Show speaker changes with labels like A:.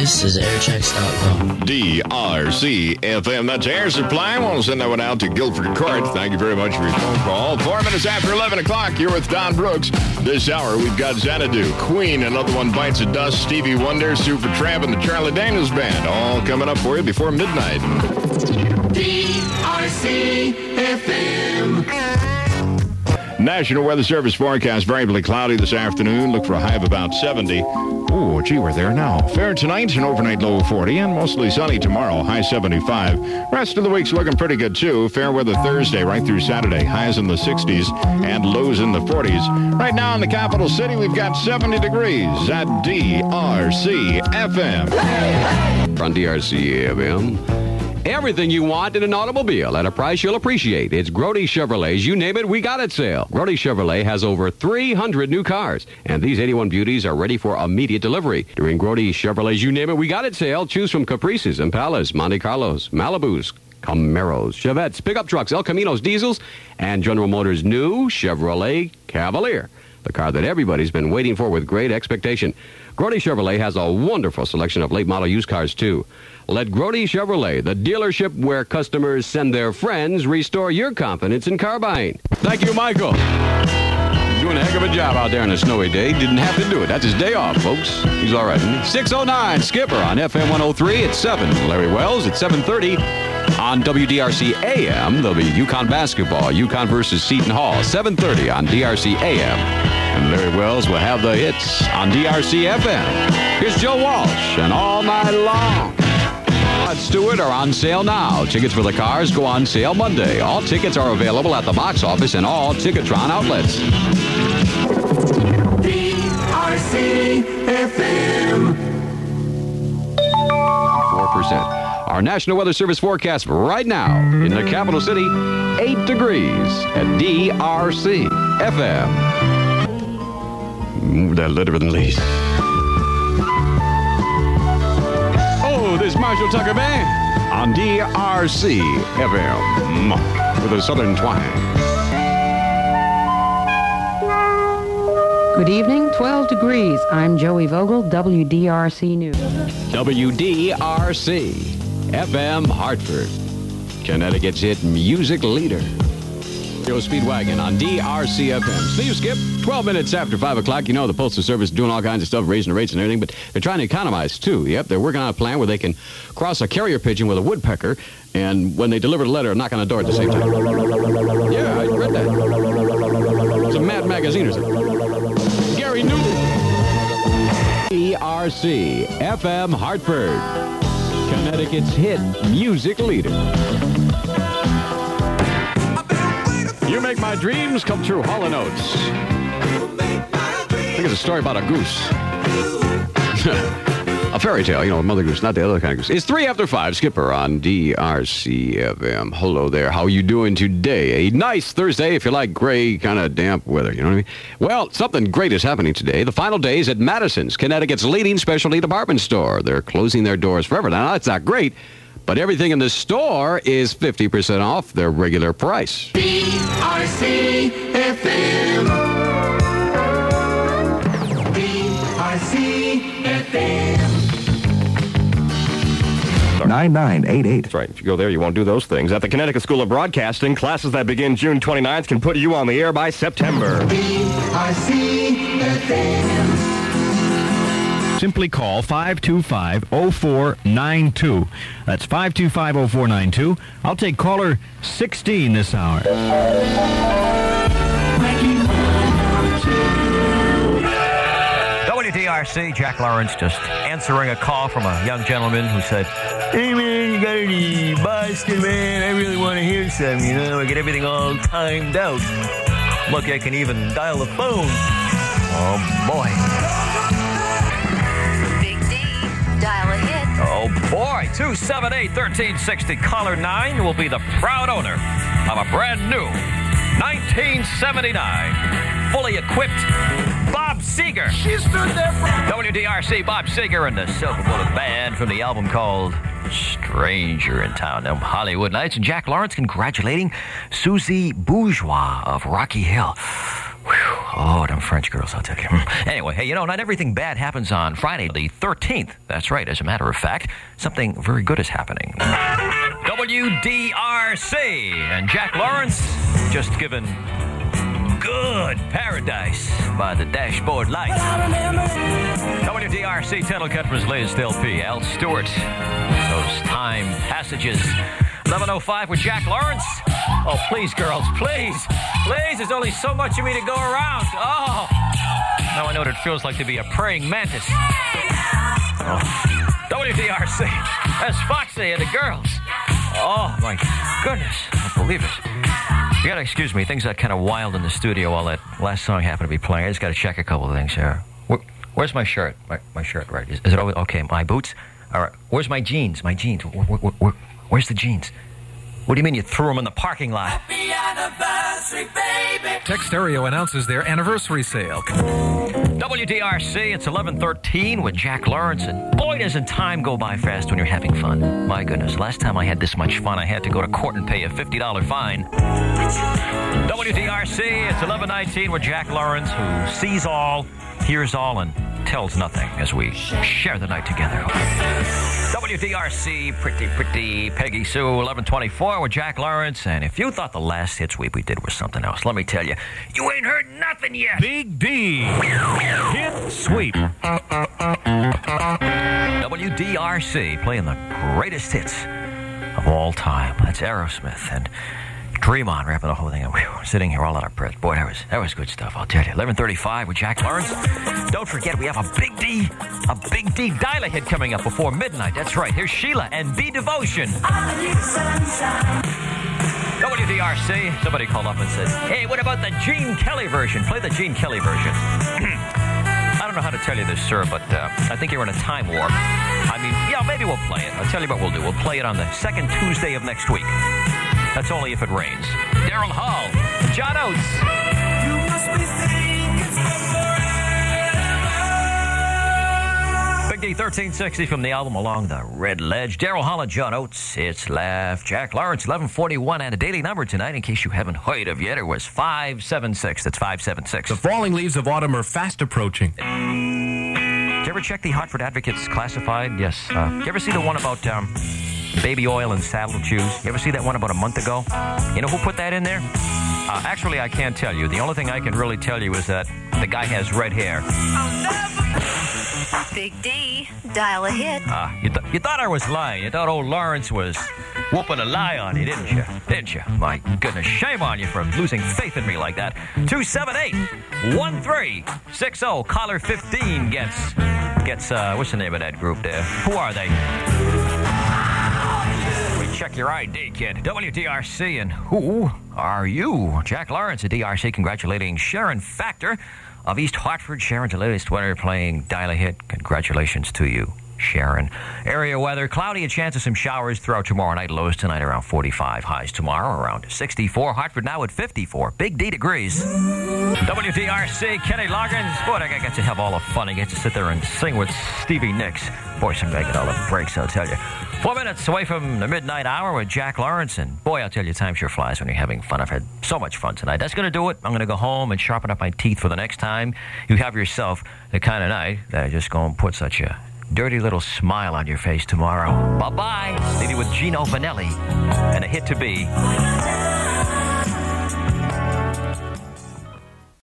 A: This is airchecks.com.
B: DRC-FM. That's Air Supply. I want to send that one out to Guilford Court. Thank you very much for your phone call. 4 minutes after 11 o'clock, you're with Don Brooks. This hour, we've got Xanadu, Queen, Another One Bites the Dust, Stevie Wonder, Supertramp, and the Charlie Daniels Band. All coming up for you before midnight. DRC-FM. National Weather Service forecast, variably cloudy this afternoon. Look for a high of about 70. Oh, gee, we're there now. Fair tonight, an overnight low of 40, and mostly sunny tomorrow, high 75. Rest of the week's looking pretty good, too. Fair weather Thursday right through Saturday. Highs in the 60s and lows in the 40s. Right now in the capital city, we've got 70 degrees at DRC-FM.
C: On DRC-FM. Everything you want in an automobile at a price you'll appreciate. It's Grody Chevrolet's You Name It, We Got It sale. Grody Chevrolet has over 300 new cars, and these 81 beauties are ready for immediate delivery. During Grody Chevrolet's You Name It, We Got It sale, choose from Caprices, Impalas, Monte Carlos, Malibus, Camaros, Chevettes, pickup trucks, El Caminos, diesels, and General Motors' new Chevrolet Cavalier, the car that everybody's been waiting for with great expectation. Grody Chevrolet has a wonderful selection of late model used cars, too. Let Grody Chevrolet, the dealership where customers send their friends, restore your confidence in car buying. Thank you, Michael. Doing a heck of a job out there on a snowy day. Didn't have to do it. That's his day off, folks. He's all right. 609 Skipper on FM 103 at 7. Larry Wells at 7:30. On WDRC AM, there'll be UConn basketball, UConn versus Seton Hall, 7:30 on DRC AM. And Larry Wells will have the hits on DRC FM. Here's Joe Walsh, and All Night Long. Rod Stewart are on sale now. Tickets for the cars go on sale Monday. All tickets are available at the box office and all Ticketron outlets.
B: DRC FM.
C: 4%. Our National Weather Service forecast right now in the capital city, 8 degrees at DRC FM. Move that letter than least. Oh, this Marshall Tucker Band on DRC FM with a southern twang.
D: Good evening, 12 degrees. I'm Joey Vogel, WDRC News.
C: WDRC FM Hartford, Connecticut's hit music leader. Joe Speedwagon on DRC FM. Steve Skip, 12 minutes after 5 o'clock. You know, the Postal Service is doing all kinds of stuff, raising the rates and everything, but they're trying to economize, too. Yep, they're working on a plan where they can cross a carrier pigeon with a woodpecker, and when they deliver the letter, knock on the door at the same time. Yeah, I read that. It's a Mad Magazine or something. Gary Newton. DRC FM Hartford, Connecticut's hit music leader. You make my dreams come true, Hall & Oates. I think it's a story about a goose. A fairy tale, you know, Mother Goose, not the other kind of goose. It's 3 after 5, Skipper on DRC FM. Hello there, how you doing today? A nice Thursday if you like gray, kind of damp weather, you know what I mean? Well, something great is happening today. The final days at Madison's, Connecticut's leading specialty department store. They're closing their doors forever. Now, that's not great, but everything in the store is 50% off their regular price.
B: DRC FM. DRC FM.
E: 9988.
F: That's right. If you go there, you won't do those things. At the Connecticut School of Broadcasting, classes that begin June 29th can put you on the air by September.
B: DRC FM.
E: Simply call 525-0492. That's 525-0492. I'll take caller 16 this hour.
G: WDRC, Jack Lawrence just answering a call from a young gentleman who said, "Hey man, you got any Boston, man? I really want to hear some, you know, I get everything all timed out. Look, I can even dial the phone." Oh boy.
H: Big D, dial a hit.
G: Oh boy, 278-1360, caller 9 will be the proud owner of a brand new 1979 fully equipped Bob Seger. She stood there for WDRC, Bob Seger and the Silver Bullet Band from the album called Stranger in Town. Them Hollywood Nights. And Jack Lawrence congratulating Susie Bourgeois of Rocky Hill. Whew. Oh, them French girls, I'll tell you. Anyway, hey, not everything bad happens on Friday the 13th. That's right. As a matter of fact, something very good is happening. WDRC and Jack Lawrence just given good paradise by the dashboard light. WDRC title cut was Liz Still P. Al Stewart. Those time passages. 11:05 with Jack Lawrence. Oh, please, girls, please. Please, there's only so much of me to go around. Oh. Now I know what it feels like to be a praying mantis. Oh. WDRC. That's Foxy and the girls. Oh, my goodness. I can't believe it. You gotta excuse me. Things got kind of wild in the studio while that last song happened to be playing. I just gotta check a couple of things here. Where's my shirt? My shirt, right. Is it always... Okay, my boots? All right. Where's my jeans? My jeans. Where's the jeans? What do you mean you threw them in the parking lot?
I: Happy anniversary, baby.
J: Tech Stereo announces their anniversary sale.
G: WDRC, it's 11:13 with Jack Lawrence, and boy, doesn't time go by fast when you're having fun. My goodness, last time I had this much fun, I had to go to court and pay a $50 fine. WDRC, it's 11:19 with Jack Lawrence, who sees all, hears all, and tells nothing as we share the night together. WDRC, pretty Peggy Sue, 11:24 with Jack Lawrence. And if you thought the last hit sweep we did was something else, let me tell you, you ain't heard nothing yet.
J: Big D hit sweep.
G: WDRC playing the greatest hits of all time. That's Aerosmith and Dream On, wrapping the whole thing up. We were sitting here all out of breath. Boy, that was good stuff, I'll tell you. 11:35 with Jack Lawrence. Don't forget, we have a Big D dial-a-hit coming up before midnight. That's right. Here's Sheila and Be Devotion. WDRC. Somebody called up and said, hey, what about the Gene Kelly version? Play the Gene Kelly version. I don't know how to tell you this, sir, but I think you're in a time warp. I mean, yeah, maybe we'll play it. I'll tell you what we'll do. We'll play it on the second Tuesday of next week. That's only if it rains. Daryl Hall, John Oates.
I: You must be thinking forever.
G: Big D 1360 from the album Along the Red Ledge. Daryl Hall and John Oates. It's Laugh. Jack Lawrence, 11:41, and a daily number tonight, in case you haven't heard of yet, it was 576. That's 576.
J: The falling leaves of autumn are fast approaching.
G: Did you ever check the Hartford Advocate's classified? Yes. Did you ever see the one about baby oil and saddle chews? You ever see that one about a month ago? You know who put that in there? Actually, I can't tell you. The only thing I can really tell you is that the guy has red hair.
H: Big D, dial a hit.
G: You thought I was lying. You thought old Lawrence was whooping a lie on you, didn't you? Didn't you? My goodness, shame on you for losing faith in me like that. 278-1360. Caller 15 gets what's the name of that group there? Who are they? Check your ID, kid. WDRC, and who are you? Jack Lawrence at DRC congratulating Sharon Factor of East Hartford. Sharon's the latest winner playing Dial-A-Hit. Congratulations to you, Sharon. Area weather, cloudy, a chance of some showers throughout tomorrow night. Lows tonight around 45. Highs tomorrow around 64. Hartford now at 54. Big D degrees. WDRC, Kenny Loggins. Boy, I get to have all the fun. I get to sit there and sing with Stevie Nicks. Boy, some guy get all the breaks, I'll tell you. 4 minutes away from the midnight hour with Jack Lawrence. And boy, I'll tell you, time sure flies when you're having fun. I've had so much fun tonight. That's going to do it. I'm going to go home and sharpen up my teeth for the next time you have yourself the kind of night that just going to put such a dirty little smile on your face tomorrow. Bye-bye. Leave you with Gino Vanelli and a hit to be.